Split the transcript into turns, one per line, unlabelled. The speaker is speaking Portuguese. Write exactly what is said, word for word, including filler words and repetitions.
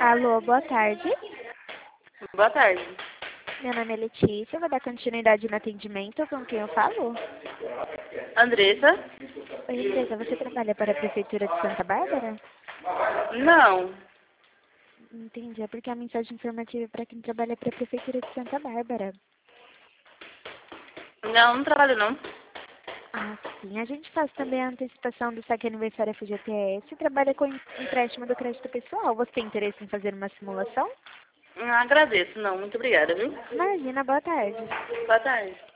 Alô, boa tarde.
Boa tarde.
Meu nome é Letícia, vou dar continuidade no atendimento. Com quem eu falo?
Andressa?
Oi, Andressa, você trabalha para a Prefeitura de Santa Bárbara?
Não.
Entendi, é porque a mensagem informativa é para quem trabalha para a Prefeitura de Santa Bárbara.
Não, não trabalho não.
Ah, sim. A gente faz também a antecipação do saque aniversário F G T S e trabalha com empréstimo do crédito pessoal. Você tem interesse em fazer uma simulação?
Ah, agradeço, não. Muito obrigada, viu?
Imagina, boa tarde.
Boa tarde.